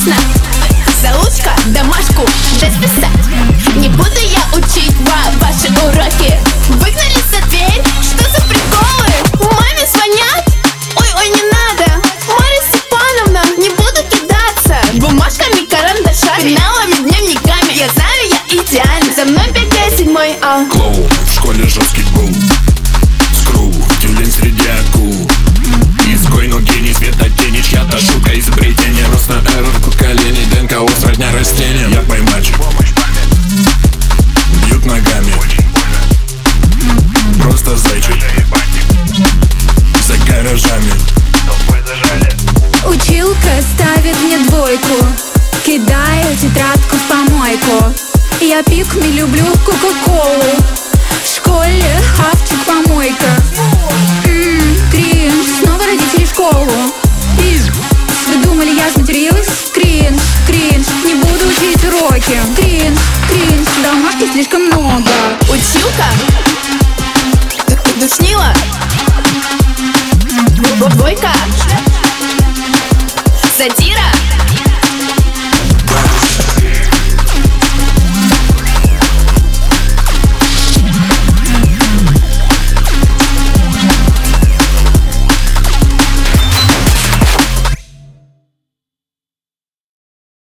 Отлично! Заучка, домашку, дай списать. Не буду я учить ваши уроки. Выгнали за дверь, что за приколы? Маме звонят? Ой, не надо. Марья Степановна, не буду кидаться бумажками, карандашами, пеналами, дневниками. Я знаю, я идеальна. За мной 5-7 А. Клоун, в школе жесткий был. Скру, тюлень среди акул. Изгой, но гений, света тени. Чья-то шутка, изобретение. Рост на эрорку коленей. ДНК усредня растения. Я поймач. Бьют ногами. Просто зайчик. За гаражами. Училка ставит мне двойку. Кидаю тетрадку в помойку. Я пикми люблю кока-колу. В школе хавчик помойка. Кринж, снова родители в школу. Вы думали, я сматерилась? Кринж, не буду учить уроки. Кринж, домашки слишком много.